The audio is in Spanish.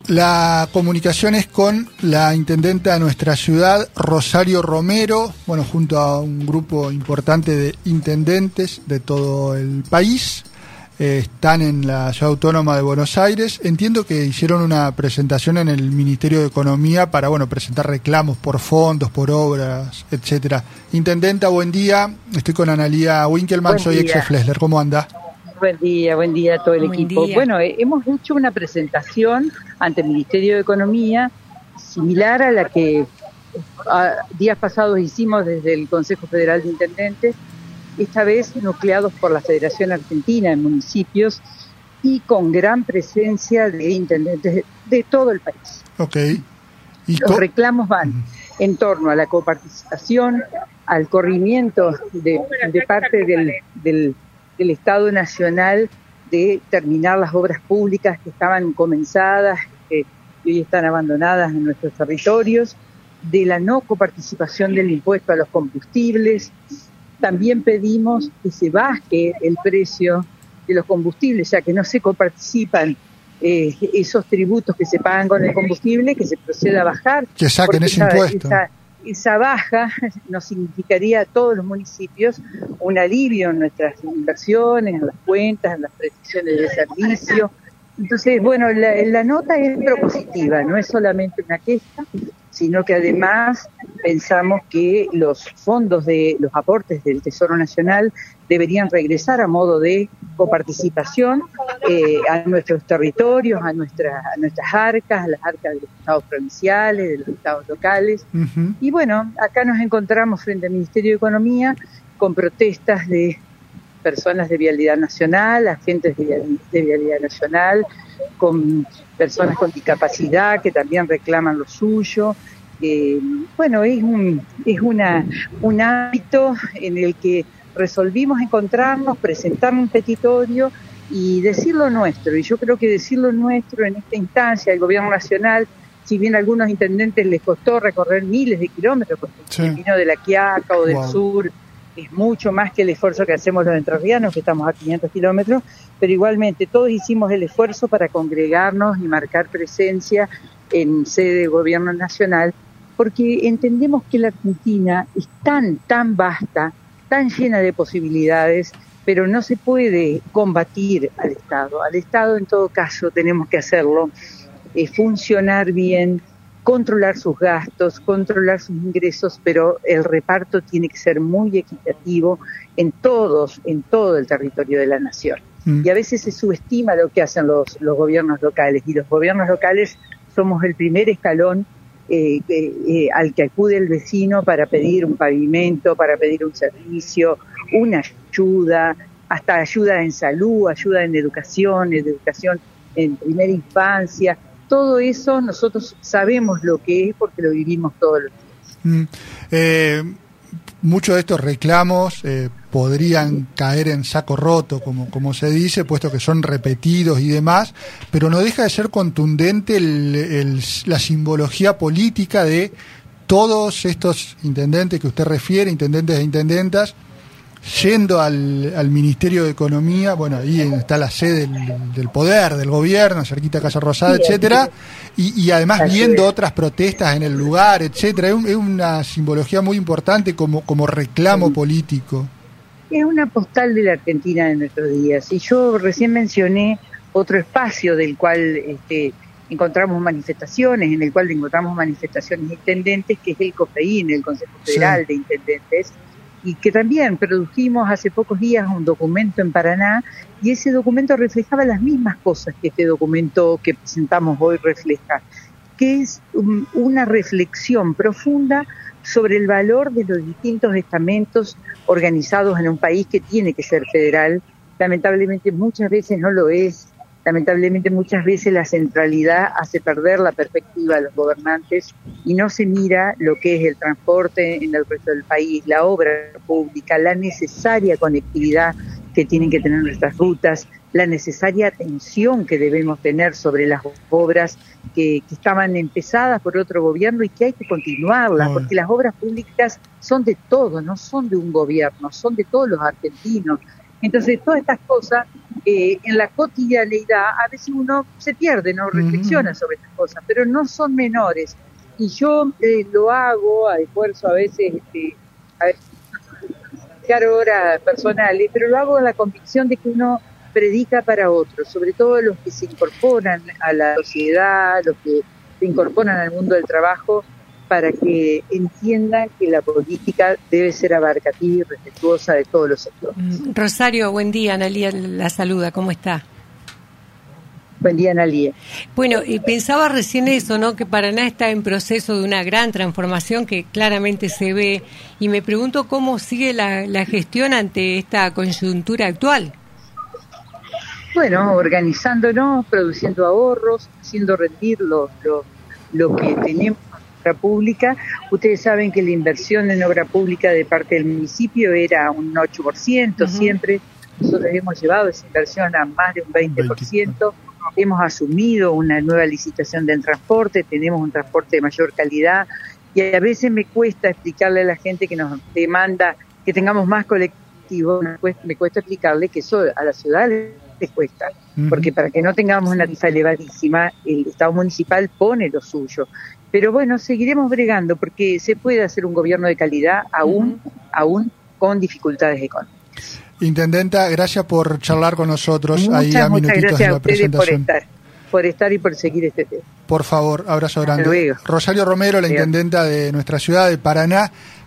La comunicación es con la intendenta de nuestra ciudad, Rosario Romero, bueno, junto a un grupo importante de intendentes de todo el país. Están en la Ciudad Autónoma de Buenos Aires. Entiendo que hicieron una presentación en el Ministerio de Economía para, bueno, presentar reclamos por fondos, por obras, etcétera. Intendenta, buen día. Estoy con Analía Winkelmann, soy Exe Flesler. ¿Cómo anda? Buen día a todo el equipo. Bueno, hemos hecho una presentación ante el Ministerio de Economía similar a la que días pasados hicimos desde el Consejo Federal de Intendentes, esta vez nucleados por la Federación Argentina de Municipios y con gran presencia de intendentes de todo el país. Okay. Los reclamos van en torno a la coparticipación, al corrimiento de parte del Estado Nacional de terminar las obras públicas que estaban comenzadas, que hoy están abandonadas en nuestros territorios, de la no coparticipación del impuesto a los combustibles. También pedimos que se baje el precio de los combustibles, ya que no se coparticipan esos tributos que se pagan con el combustible, que se proceda a bajar. Que saquen ese impuesto. Esa baja nos significaría a todos los municipios un alivio en nuestras inversiones, en las cuentas, en las prestaciones de servicio. Entonces, bueno, la nota es propositiva, no es solamente una queja, sino que además pensamos que los fondos de los aportes del Tesoro Nacional deberían regresar a modo de coparticipación a nuestros territorios, a nuestras arcas, a las arcas de los estados provinciales, de los estados locales. Uh-huh. Y bueno, acá nos encontramos frente al Ministerio de Economía con protestas de personas de Vialidad Nacional, agentes de Vialidad Nacional, con personas con discapacidad que también reclaman lo suyo. Bueno, es un ámbito en el que resolvimos encontrarnos, presentar un petitorio y decir lo nuestro. Y yo creo que decir lo nuestro en esta instancia, el Gobierno Nacional, si bien a algunos intendentes les costó recorrer miles de kilómetros, porque el vino de La Quiaca o del sur es mucho más que el esfuerzo que hacemos los entrerrianos, que estamos a 500 kilómetros, pero igualmente todos hicimos el esfuerzo para congregarnos y marcar presencia en sede de Gobierno Nacional, porque entendemos que la Argentina es tan vasta, tan llena de posibilidades, pero no se puede combatir al Estado. Al Estado, en todo caso, tenemos que hacerlo, funcionar bien, controlar sus gastos, controlar sus ingresos, pero el reparto tiene que ser muy equitativo en todo el territorio de la nación. Y a veces se subestima lo que hacen los gobiernos locales, y los gobiernos locales somos el primer escalón al que acude el vecino para pedir un pavimento, para pedir un servicio, una ayuda, hasta ayuda en salud, ayuda en educación en primera infancia. Todo eso nosotros sabemos lo que es porque lo vivimos todos los días. Muchos de estos reclamos podrían caer en saco roto, como se dice, puesto que son repetidos y demás, pero no deja de ser contundente la simbología política de todos estos intendentes que usted refiere, intendentes e intendentas, yendo al Ministerio de Economía. Bueno, ahí está la sede del poder, del gobierno, cerquita de Casa Rosada, etcétera, y además viendo otras protestas en el lugar, etcétera. Es una simbología muy importante como reclamo político. Es una postal de la Argentina de nuestros días. Y yo recién mencioné otro espacio del cual encontramos manifestaciones, intendentes, que es el COFEIN, el Consejo Federal de Intendentes, y que también produjimos hace pocos días un documento en Paraná, y ese documento reflejaba las mismas cosas que este documento que presentamos hoy refleja, que es una reflexión profunda sobre el valor de los distintos estamentos organizados en un país que tiene que ser federal. Lamentablemente muchas veces no lo es. Lamentablemente muchas veces la centralidad hace perder la perspectiva a los gobernantes y no se mira lo que es el transporte en el resto del país, la obra pública, la necesaria conectividad que tienen que tener nuestras rutas, la necesaria atención que debemos tener sobre las obras que estaban empezadas por otro gobierno y que hay que continuarlas, porque las obras públicas son de todos, no son de un gobierno, son de todos los argentinos. Entonces, todas estas cosas, en la cotidianeidad, a veces uno se pierde, no reflexiona sobre estas cosas, pero no son menores. Y yo lo hago a esfuerzo a veces, horas personales, pero lo hago con la convicción de que uno predica para otros, sobre todo los que se incorporan a la sociedad, los que se incorporan al mundo del trabajo, para que entiendan que la política debe ser abarcativa y respetuosa de todos los sectores. Rosario, buen día. Analía la saluda. ¿Cómo está? Buen día, Analía. Bueno, y pensaba recién eso, ¿no? Que Paraná está en proceso de una gran transformación que claramente se ve. Y me pregunto cómo sigue la gestión ante esta coyuntura actual. Bueno, organizándonos, produciendo ahorros, haciendo rendir lo que tenemos en obra pública. Ustedes saben que la inversión en obra pública de parte del municipio era un 8%, siempre. Nosotros hemos llevado esa inversión a más de un 20%. Hemos asumido una nueva licitación del transporte, tenemos un transporte de mayor calidad y a veces me cuesta explicarle a la gente que nos demanda que tengamos más colectivos, me cuesta explicarle que eso a la ciudad les cuesta, porque para que no tengamos una tarifa elevadísima, el Estado municipal pone lo suyo. Pero bueno, seguiremos bregando porque se puede hacer un gobierno de calidad aún con dificultades económicas. Intendenta, gracias por charlar con nosotros. Muchas gracias a ustedes por estar y por seguir este tema. Por favor, abrazo grande. Hasta luego. Rosario Romero, la intendenta de nuestra ciudad de Paraná.